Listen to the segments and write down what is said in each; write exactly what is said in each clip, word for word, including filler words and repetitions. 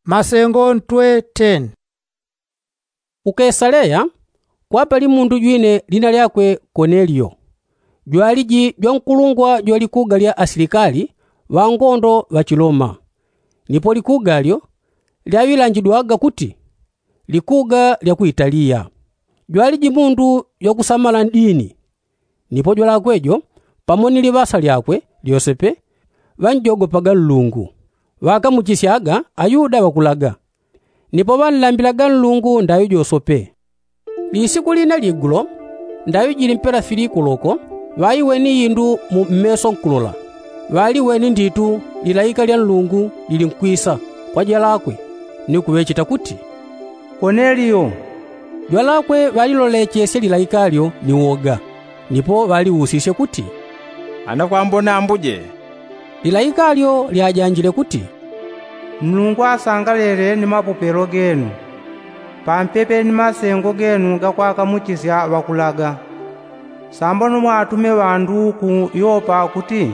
Masengo ntwe ten. Ukesaleya kwapali mundu jwine lina lyakwe Kornelio. Jwaliji jwankulungwa jwalikuga lya asilikali wangondo wa Chiloma. Nipo likuga lyo lyawilanjidwaga kuti likuga lya ku Italia. Jwaliji mundu yokusamala dini. Nipo jwalakwejo pamoni libasa lyakwe Yosepe vanjogopaga Mulungu. Wakamuchisyaga Ayuda wakulaga. Nipo banlambilaga Mulungu ndayo Yosepe. Lisiku lina ligulo ndayo jilimpera Filipo loko vayiweni yindu mu mmeso nkulola. Vali weni nditu lilaika lya Mulungu lilinkwisa kwa jalakwe ni kuwechita kuti Kornelio. Jwalakwe valilolechese lilaika lyo ni woga. Nipo valiwusishe kuti anakwambona ambuje. Lilaika lyo lyajanjile kuti Mulungu asangalele ni mapupelo genu. Pampepe ni masengo genu gakwaka muchisya wakulaga. Sambono mwatume wandu ku Yopa kuti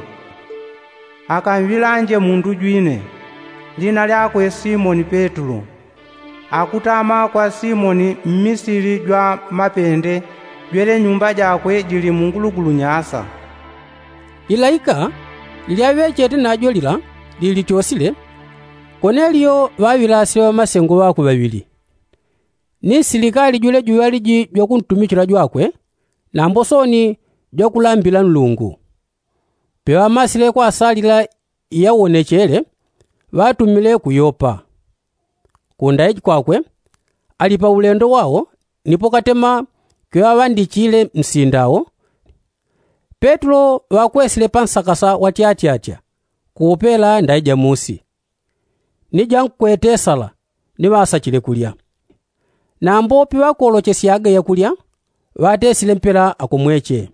akamvilanje mundu jwine lina lyakwe Simoni Petro. Akutama kwa Simoni mmisiri jwa mapende jwele nyumba jakwe jili mungulugulu nyasa. Lilaika lilyawechete najyo lila lili chosile. Kornelio vawilasile masengo wako babili. Ni silikali jule juwaliji jokuntumikila jwakwe na mbosoni jokulambila Mulungu. Pewa masile kwa asalila yawonechele vatumile ku Yopa. Kundaiji kwakwe alipa ulendo wao nipo katema kwewa vandichile msindawo. Petro wakwesile pansakasa watiatiatia kuupela ndaija musi. Nija nkwetesala ni vasachile kulya. Na mbopi wakolochesyaga ya kulya vatesile mpela akumweche.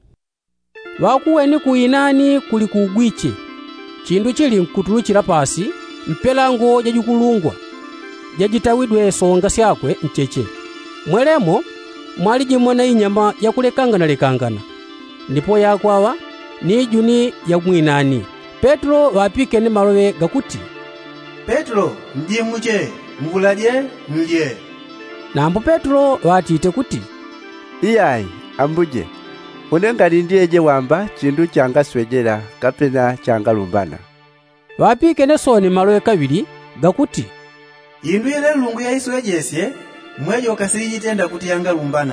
Wakuweni kuinani kuli kugwiche. Chindu chili nkutuluchila pasi mpela ngo jajukulungwa. Jajitawidwe songa syakwe mcheche. Mwelemo mwalijimona inyama ya kulekangana lekangana. Ndipo yakwawa ni juni ya mwinani. Petro wapike ni malowe gakuti Petro mjimuche mvulaje mlye. Nambo Petro watite kuti Iyai ambuje unengali ndiyeje wamba chindu changa swejera kapena changa lumbana. Wapike ne soni malowe kabili gakuti Yindu yele Mulungu yaiswejesye mwejo kasijitenda kuti yanga lumbana.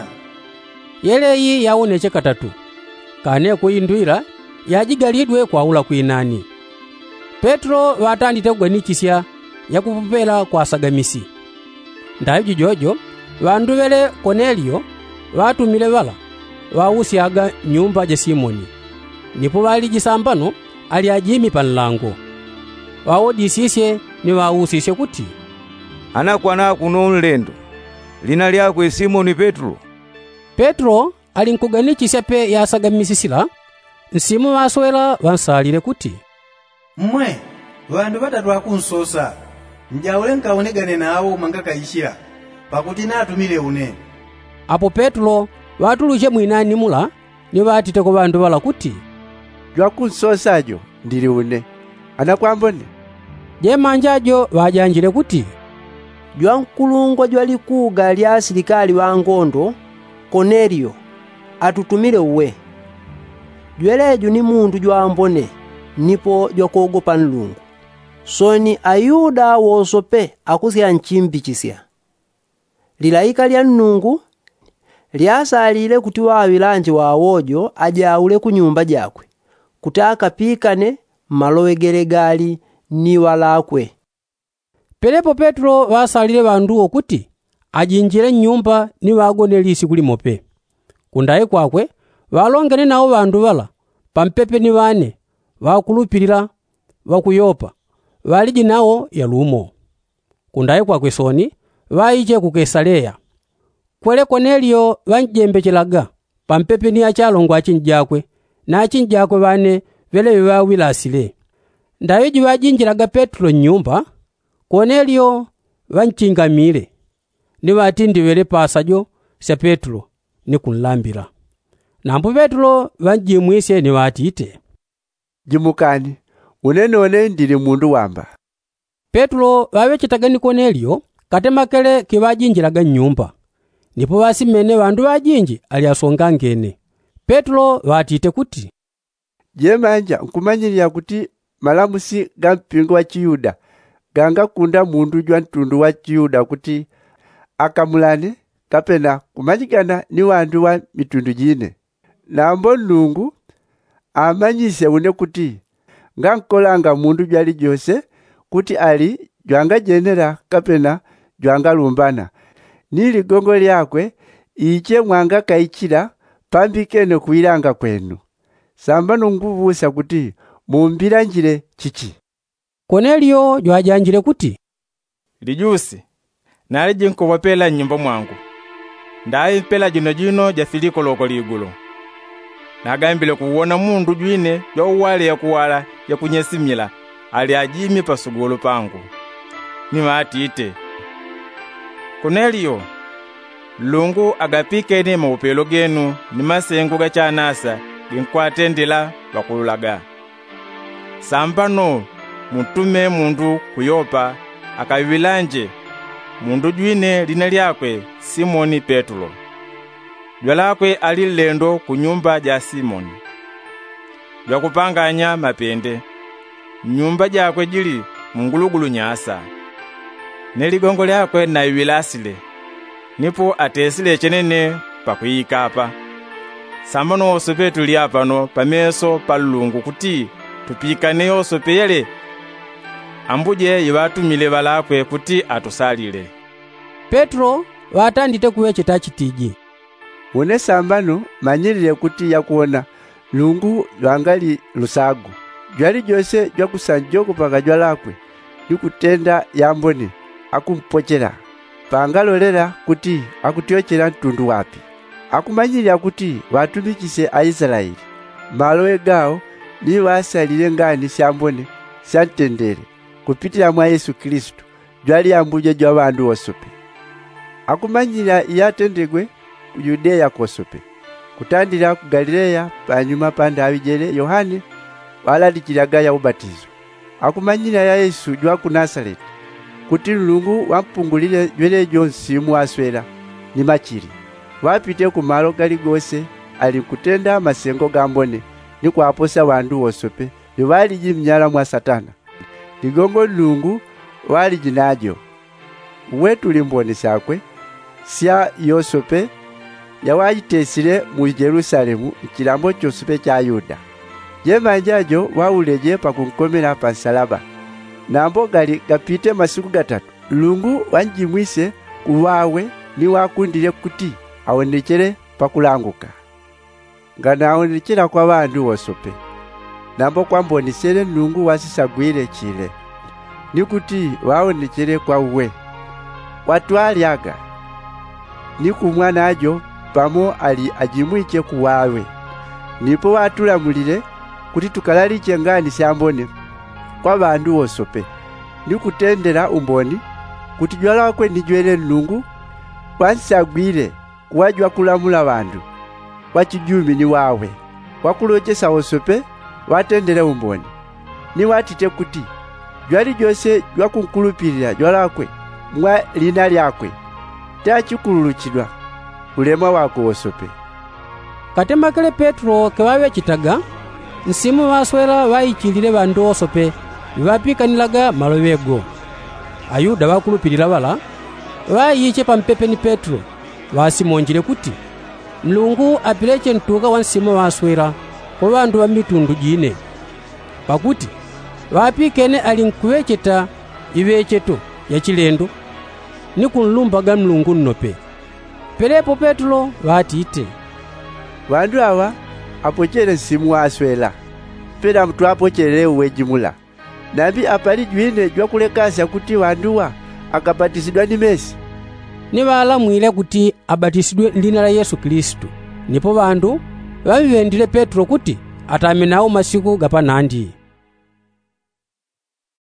Yeleyi yaoneche katatu. Kane kuyindwira yajigalidwe kwa ula kuinani. Petro watandite kuganishisya yakupupela kwa sagamisi. Ndayo jojo vanduvele Kornelio vatumile vala wawusyaga nyumba ja Simoni. Nipo valijisambano aliajimi panlango. Wawodisisye ni wawusisye kuti Anakwana kuno nlendo lina lyakwe Simoni Petro. Petro alinkuganishisya pe yasagamisisila. Nsimu waswela vansalile kuti Mwe vandu batatu akunsosa njawule nkaonegane nawo mangakaishira pakuti natumile une. Apo Petro watuluche mwinani mula ni vatite ko vandu vala kuti Jwakunsosajo ndili une. Anakwambone. Je manjajo vajanjile kuti Jwankulungwa jwalikuga lya asilikali wangondo Kornelio atutumile uwe. Jwelejo ni mundu jwambone nipo jwakogopa Mulungu. Soni Ayuda wosope akusya nchimbichisya. Lilaika lya Mulungu lyasalile kuti wawilanje wawojo ajaule ku nyumba jakwe kuti akapikane malowe gelegali ni walakwe. Pelepo Petro vasalile vanduwo kuti ajinjile nyumba ni wagonelisi kulimope. Kundaye kwakwe valongene nawo vandu vala pampepe ni vane vakulupilira vakuyopa valiji nawo yalumo. Kundaye kwakwe soni vaiche ku Kesaleya. Kwele Kornelio vanjembechelaga pampepe ni achalongwa achinjakwe na achinjakwe vane vele vawilasile. Ndayo jivajinjilaga Petro nyumba Kornelio vanchingamile ni vatindi vele pasajo sya Petro ni kunlambira. Nambo Petro vanjimwisye ni vatite Jimukani unenone ndili mundu wamba. Petro wawecitaga ni Kornelio katemakele kewajinjilaga nyumba, nipo wasimene bandu bajinji ali asonga ngene. Petro watite kuti, je manja nkumanyirira kuti malamusi ga mpingo wa Chiyuda ganga kunda mundu jwa ntundu wa Chiyuda kuti akamulane kapena kumanyikana ni wandu wa mitundu jine. Nambo Mulungu amanyise une kuti ngankolanga mundu jwali jose kuti ali jwanga jenera kapena jwanga lumbana. Nili gongo lyakwe iche mwanga kaichira pambikene kuilanga kwenu. Samba nunguvusa kuti mumbiranjire chichi. Kornelio jwajanjire kuti, lijusi nali jinkowapela nyumba mwangu ndayi mpela jino jino jafiliko loko ligulu nagambile kuwona mundu jwine jwauwale ya kuwala ya kunyesimila ali ajimi pasugulu pangu niwatite. Kornelio, Lungu agapike ni maupelo genu ni masengo gachanasa ginkwatendela bakululaga. Sambano mutume mundu kuyopa akavilanje mundu jwine lina lyakwe Simoni Petro. Jwalakwe ali lendo kunyumba ja Simoni jwakupanganya mapende. Nyumba jakwe jili mungulugulu nyasa neligongo lyakwe na iwilasile nipo atesile chenene pakuyikapa. Sambano osope tuli apano pameso palungu kuti tupikane osope yele ambuje yiwatumile balakwe kuti atusalile. Petro watandite kuwechita chitiji. Une sambano manyirire kuti yakuona lungu lwangali lusagu jwali jose jwakusanjoko paka jwalakwe nikutenda yambone akumpochera pangalolera kuti akutyochera ntundu wapi. Akumanyirira kuti watumikise Aisraeli malowe gao ni wasalile ngani syambone syantendere kupitila mwa Yesu Kristo jwali ambuje jwa bandu osope. Akumanyira iyatendegwe ku Yudea kosope kutandira ku Galileya panyuma panda abijele Yohane waladikiraga ya ubatizo. Akumanyira ya Yesu jwa ku Nazareti kuti Mulungu wampungulile jwele jonsi mwaswera ni machiri wapite ku malo gali gose ali kutenda masengo gambone ni kwaposa bandu osope bali jimnyala mwa Satana. Ligongo Mulungu wali jinajo wetu limboni sakwe sya yosope yawajitesile mu Jerusalemu ikilambo chosope cha Yuda. Jemanjajo wauleje pakunkomera pa nsalaba nambo gali gapite masiku gatatu. Mulungu wanjimwise kuwawe ni wakundile kuti awonekere pakulanguka ngana awonekera kwa bandu osope nambo kwambonisele Mulungu wasisagwire chile nikuti waonekere kwa uwe watwalyaga niku mwana ajo pamo ali ajimwike kuwawe nipo watulamulile kuti tukalalike ngani syambone kwa bandu osope nikutendera umboni kuti jwalakwe ni jwele Mulungu wansagwire kuwajwa kulamula bandu wachijumi ni wawe wakulojesa osope watendere umboni ni watite kuti jwali jose jwakunkulupirira jwalakwe mwa lina lyakwe tachikululukidwa ulema wako osope. Katemakele Petro kewawechitaga nsimu waswera wayichilile bandu osope bibapikaniraga malowego. Ayuda bakulupirira bala wayiche pampepe ni Petro wasimonjile kuti Mulungu apileche ntuka wa nsimu waswera kwa bandu wa mitundu jine pakuti wapikene ali nkuwecheta iwecheto ya chilendo ni kunlumbaga Mulungu nnope. Pelepo Petro watite bandu awa apochere nsimu waswera pera mtu apochere uwejimula nabi apali jwine jwakulekasya kuti banduwa akabatisidwa ni Mesi ni balamwile kuti abatisidwe ndina la Yesu Kristo. Nipo bandu babibendile Petro kuti atamenawo masiku gapanandi.